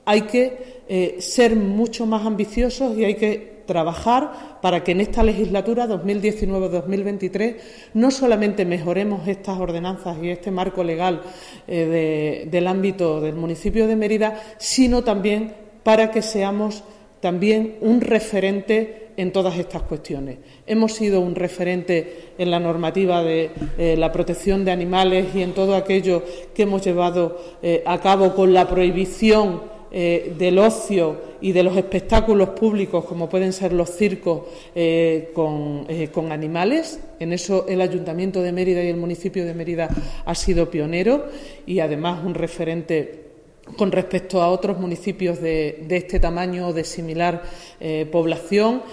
hay que ser mucho más ambiciosos y hay que trabajar para que en esta legislatura 2019-2023 no solamente mejoremos estas ordenanzas y este marco legal del ámbito del municipio de Mérida, sino también para que seamos también un referente en todas estas cuestiones. Hemos sido un referente en la normativa de la protección de animales y en todo aquello que hemos llevado a cabo con la prohibición del ocio y de los espectáculos públicos, como pueden ser los circos con animales. En eso el Ayuntamiento de Mérida y el municipio de Mérida ha sido pionero y además un referente con respecto a otros municipios de este tamaño o de similar población.